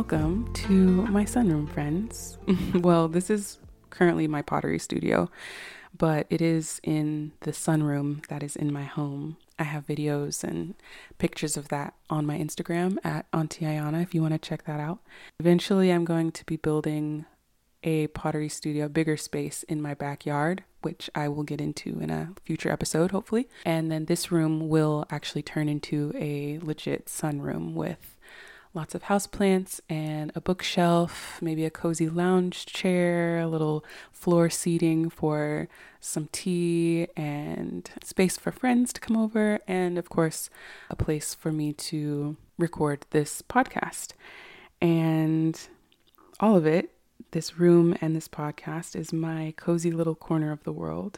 Welcome to my sunroom, friends. Well, this is currently my pottery studio, but it is in the sunroom that is in my home. I have videos and pictures of that on my Instagram at Auntie Ayana if you want to check that out. Eventually, I'm going to be building a pottery studio, bigger space in my backyard, which I will get into in a future episode, hopefully. And then this room will actually turn into a legit sunroom with lots of houseplants and a bookshelf, maybe a cozy lounge chair, a little floor seating for some tea, and space for friends to come over, and of course, a place for me to record this podcast. And all of it, this room and this podcast, is my cozy little corner of the world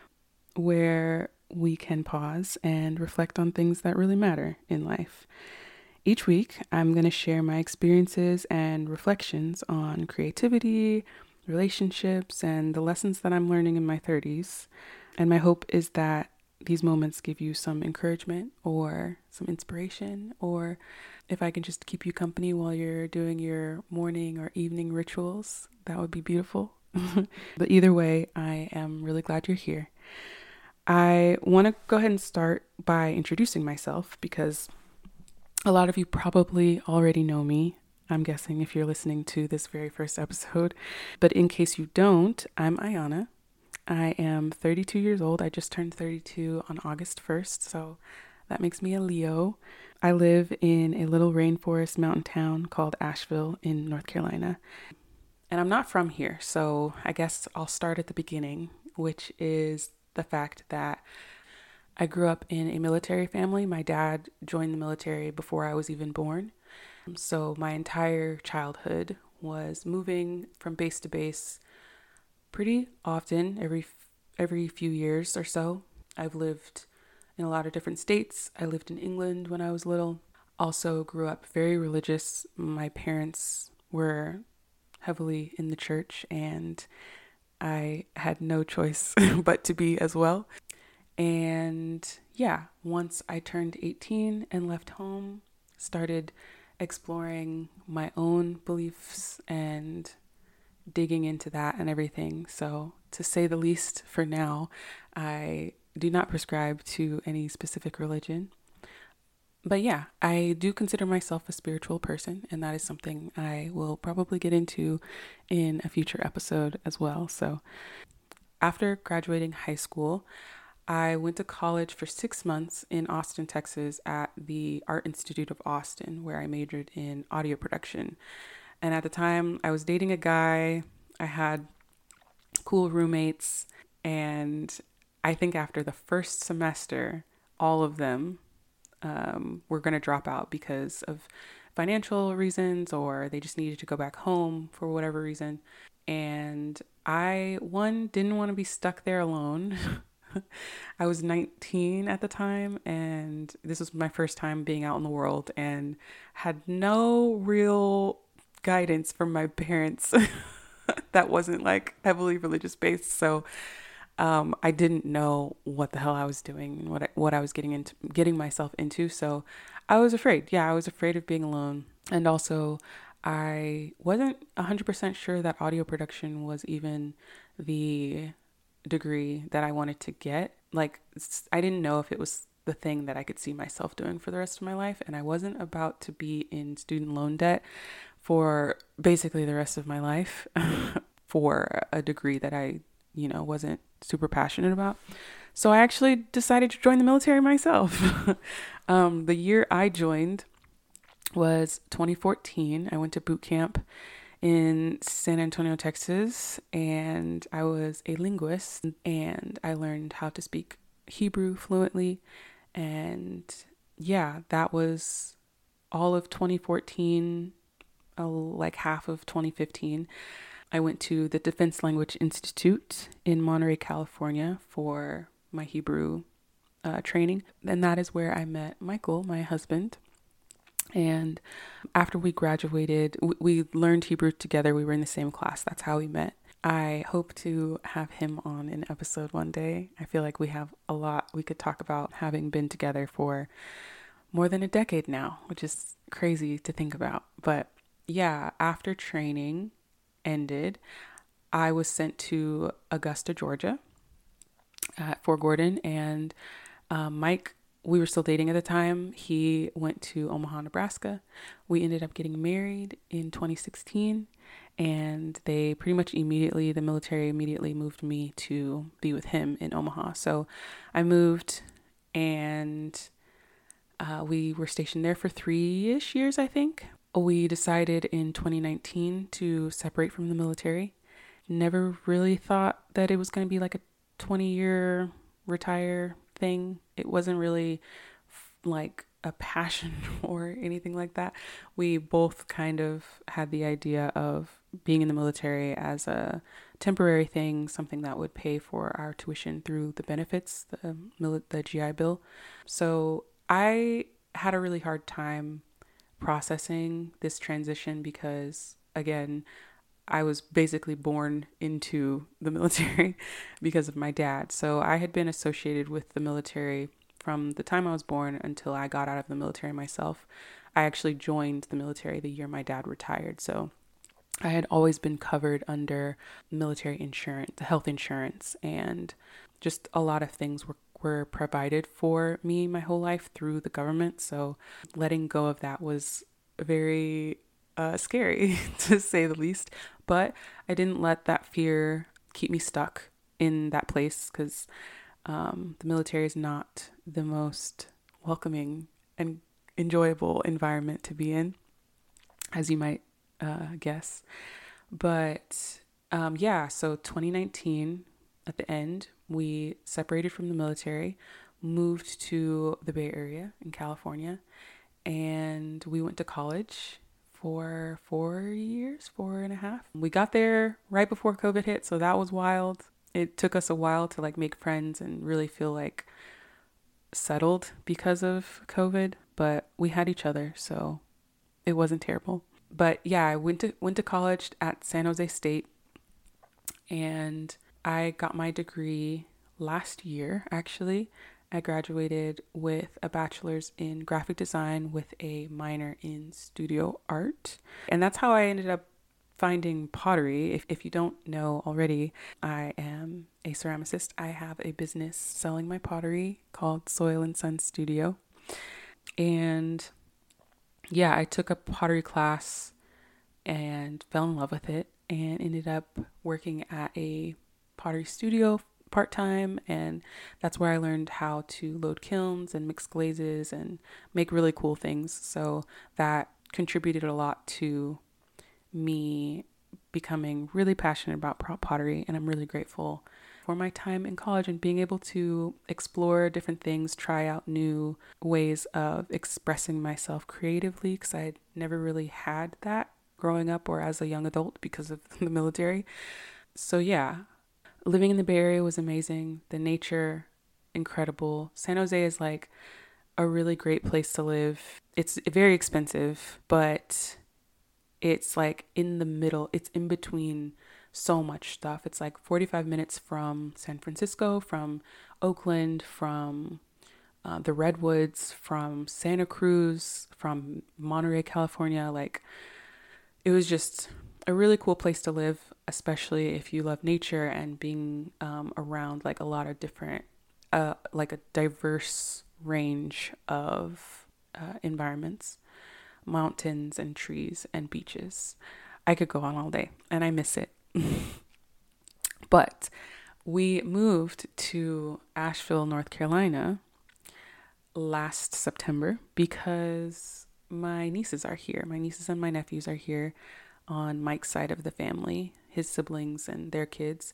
where we can pause and reflect on things that really matter in life. Each week, I'm going to share my experiences and reflections on creativity, relationships, and the lessons that I'm learning in my 30s. And my hope is that these moments give you some encouragement or some inspiration, or if I can just keep you company while you're doing your morning or evening rituals, that would be beautiful. But either way, I am really glad you're here. I want to go ahead and start by introducing myself because a lot of you probably already know me, I'm guessing, if you're listening to this very first episode. But in case you don't, I'm Ayana. I am 32 years old. I just turned 32 on August 1st, so that makes me a Leo. I live in a little rainforest mountain town called Asheville in North Carolina. And I'm not from here, so I guess I'll start at the beginning, which is the fact that I grew up in a military family. My dad joined the military before I was even born. So my entire childhood was moving from base to base pretty often, every few years or so. I've lived in a lot of different states. I lived in England when I was little. Also grew up very religious. My parents were heavily in the church, and I had no choice but to be as well. And yeah, once I turned 18 and left home, started exploring my own beliefs and digging into that and everything. So to say the least, for now, I do not prescribe to any specific religion. But yeah, I do consider myself a spiritual person, and that is something I will probably get into in a future episode as well. So after graduating high school, I went to college for 6 months in Austin, Texas at the Art Institute of Austin, where I majored in audio production. And at the time, I was dating a guy. I had cool roommates. And I think after the first semester, all of them were going to drop out because of financial reasons, or they just needed to go back home for whatever reason. And I, didn't want to be stuck there alone. I was 19 at the time, and this was my first time being out in the world and had no real guidance from my parents that wasn't like heavily religious based. So I didn't know what the hell I was doing and what I was getting myself into. So I was afraid. Yeah, I was afraid of being alone. And also I wasn't 100% sure that audio production was even the degree that I wanted to get. Like, I didn't know if it was the thing that I could see myself doing for the rest of my life. And I wasn't about to be in student loan debt for basically the rest of my life for a degree that I, wasn't super passionate about. So I actually decided to join the military myself. The year I joined was 2014. I went to boot camp in San Antonio, Texas, and I was a linguist, and I learned how to speak Hebrew fluently. And yeah, that was all of 2014, like half of 2015. I went to the Defense Language Institute in Monterey, California for my Hebrew training. And that is where I met Michael, my husband. And after we graduated, we learned Hebrew together. We were in the same class. That's how we met. I hope to have him on an episode one day. I feel like we have a lot we could talk about, having been together for more than a decade now, which is crazy to think about. But yeah, after training ended, I was sent to Augusta, Georgia at Fort Gordon, and Mike, we were still dating at the time. He went to Omaha, Nebraska. We ended up getting married in 2016, and they pretty much immediately, the military immediately moved me to be with him in Omaha. So I moved, and we were stationed there for 3-ish years, I think. We decided in 2019 to separate from the military. Never really thought that it was going to be like a 20-year retire thing. It wasn't really like a passion or anything like that. We both kind of had the idea of being in the military as a temporary thing, something that would pay for our tuition through the benefits, the GI Bill. So I had a really hard time processing this transition because, again, I was basically born into the military because of my dad. So I had been associated with the military from the time I was born until I got out of the military myself. I actually joined the military the year my dad retired. So I had always been covered under military insurance, the health insurance, and just a lot of things were provided for me my whole life through the government. So letting go of that was very scary to say the least. But I didn't let that fear keep me stuck in that place because the military is not the most welcoming and enjoyable environment to be in, as you might guess. But yeah, so 2019 at the end, we separated from the military, moved to the Bay Area in California, and we went to college for 4 years, 4.5. We got there right before COVID hit, so that was wild. It took us a while to like make friends and really feel like settled because of COVID, but we had each other, so it wasn't terrible. But yeah, I went to college at San Jose State, and I got my degree last year, actually. I graduated with a bachelor's in graphic design with a minor in studio art. And that's how I ended up finding pottery. If you don't know already, I am a ceramicist. I have a business selling my pottery called Soil and Sun Studio. And yeah, I took a pottery class and fell in love with it and ended up working at a pottery studio part-time, and that's where I learned how to load kilns and mix glazes and make really cool things. So that contributed a lot to me becoming really passionate about pottery, and I'm really grateful for my time in college and being able to explore different things, try out new ways of expressing myself creatively, because I never really had that growing up or as a young adult because of the military. So yeah, living in the Bay Area was amazing. The nature, incredible. San Jose is like a really great place to live. It's very expensive, but it's like in the middle. It's in between so much stuff. It's like 45 minutes from San Francisco, from Oakland, from the Redwoods, from Santa Cruz, from Monterey, California. Like, it was just a really cool place to live, especially if you love nature and being around like a lot of different, like a diverse range of environments, mountains and trees and beaches. I could go on all day and I miss it. But we moved to Asheville, North Carolina last September because my nieces are here. My nieces and my nephews are here on Mike's side of the family, his siblings and their kids.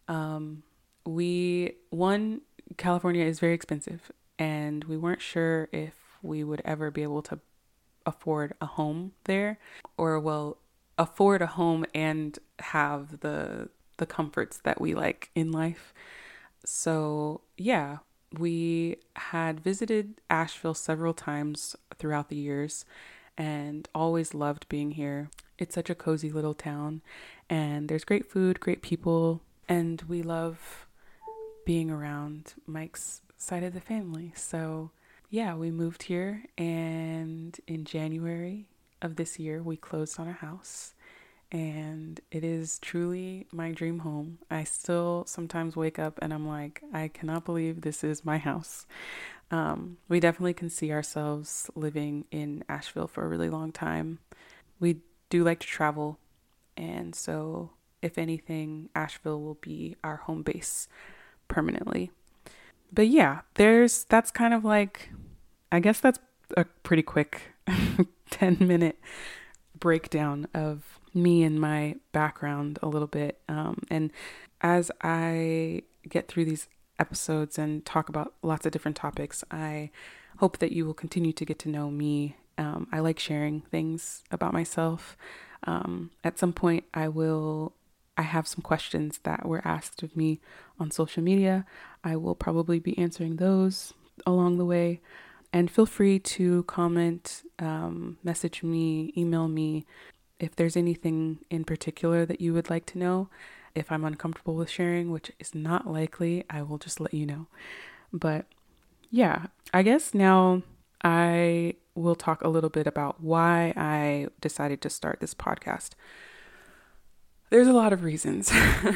California is very expensive, and we weren't sure if we would ever be able to afford a home there, or well, afford a home and have the comforts that we like in life. So yeah, we had visited Asheville several times throughout the years and always loved being here. It's such a cozy little town, and there's great food, great people, and we love being around Mike's side of the family. So yeah, we moved here, and in January of this year, we closed on a house, and it is truly my dream home. I still sometimes wake up and I'm like, I cannot believe this is my house. We definitely can see ourselves living in Asheville for a really long time. We do like to travel, and so if anything, Asheville will be our home base permanently. But yeah, that's kind of like, I guess that's a pretty quick 10-minute breakdown of me and my background a little bit. And as I get through these episodes and talk about lots of different topics, I hope that you will continue to get to know me. I like sharing things about myself. At some point, I have some questions that were asked of me on social media. I will probably be answering those along the way. And feel free to comment, message me, email me if there's anything in particular that you would like to know. If I'm uncomfortable with sharing, which is not likely, I will just let you know. But yeah, I guess now I will talk a little bit about why I decided to start this podcast. There's a lot of reasons.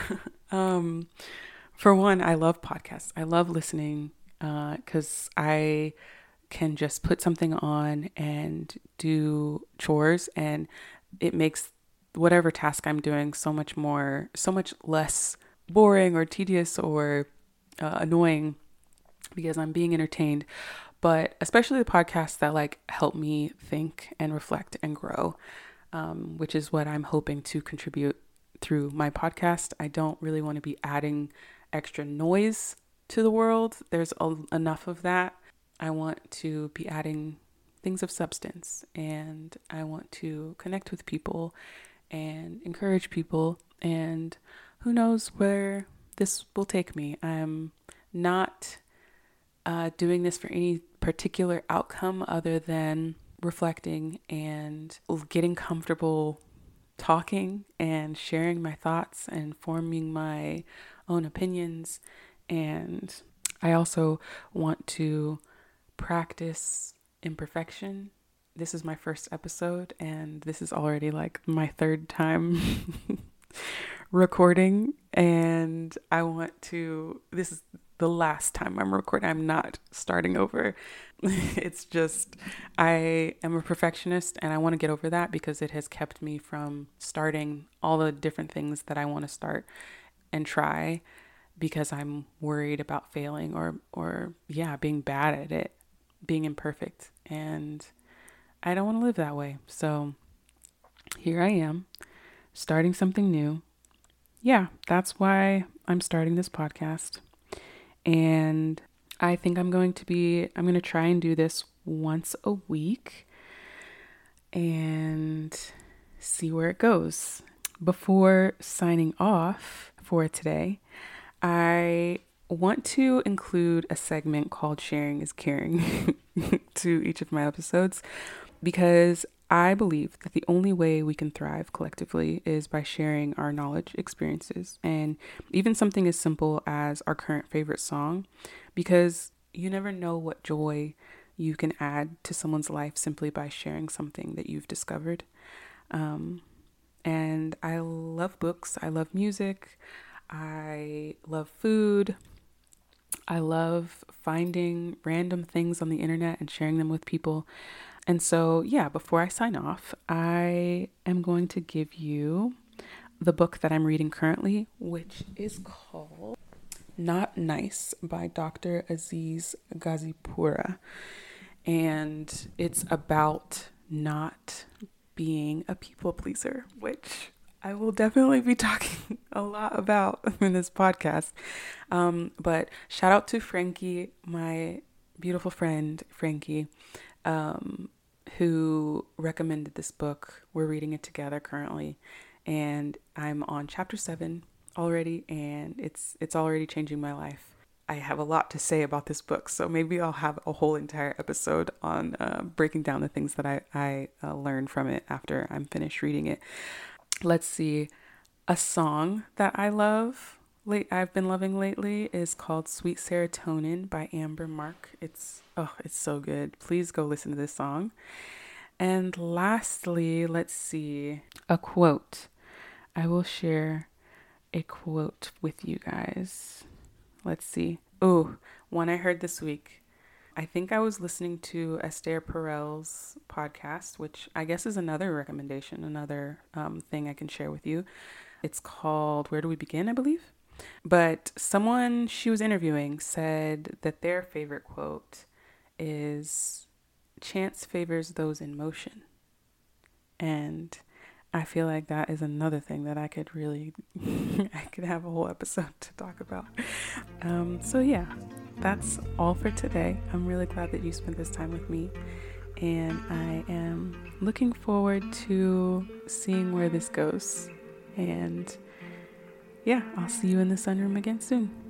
For one, I love podcasts. I love listening because I can just put something on and do chores, and it makes whatever task I'm doing so much less boring or tedious or annoying because I'm being entertained. But especially the podcasts that like help me think and reflect and grow, which is what I'm hoping to contribute through my podcast. I don't really want to be adding extra noise to the world. There's enough of that. I want to be adding things of substance, and I want to connect with people and encourage people, and who knows where this will take me. I'm not doing this for any particular outcome other than reflecting and getting comfortable talking and sharing my thoughts and forming my own opinions. And I also want to practice imperfection. This is my first episode, and this is already like my third time recording, and this is the last time I'm recording. I'm not starting over. It's just, I am a perfectionist and I want to get over that because it has kept me from starting all the different things that I want to start and try, because I'm worried about failing or being bad at it, being imperfect. And I don't want to live that way. So here I am, starting something new. Yeah, that's why I'm starting this podcast. And I think I'm going to try and do this once a week and see where it goes. Before signing off for today, I want to include a segment called Sharing is Caring to each of my episodes, because I believe that the only way we can thrive collectively is by sharing our knowledge, experiences, and even something as simple as our current favorite song, because you never know what joy you can add to someone's life simply by sharing something that you've discovered. And I love books. I love music. I love food. I love finding random things on the internet and sharing them with people. And so, yeah, before I sign off, I am going to give you the book that I'm reading currently, which is called Not Nice by Dr. Aziz Ghazipura. And it's about not being a people pleaser, which I will definitely be talking a lot about in this podcast. But shout out to Frankie, my beautiful friend, Frankie, who recommended this book. We're reading it together currently, and I'm on chapter 7 already, and it's already changing my life. I have a lot to say about this book, so maybe I'll have a whole entire episode on breaking down the things that I learned from it after I'm finished reading it. Let's see. A song that I've been loving lately is called Sweet Serotonin by Amber Mark. It's so good. Please go listen to this song. And lastly, let's see, a quote. I will share a quote with you guys. Let's see. Oh, one I heard this week. I think I was listening to Esther Perel's podcast, which I guess is another recommendation, another thing I can share with you. It's called Where Do We Begin, I believe. But someone she was interviewing said that their favorite quote is chance favors those in motion. And I feel like that is another thing that I could really, I could have a whole episode to talk about. So yeah, that's all for today. I'm really glad that you spent this time with me. And I am looking forward to seeing where this goes. And yeah, I'll see you in the sunroom again soon.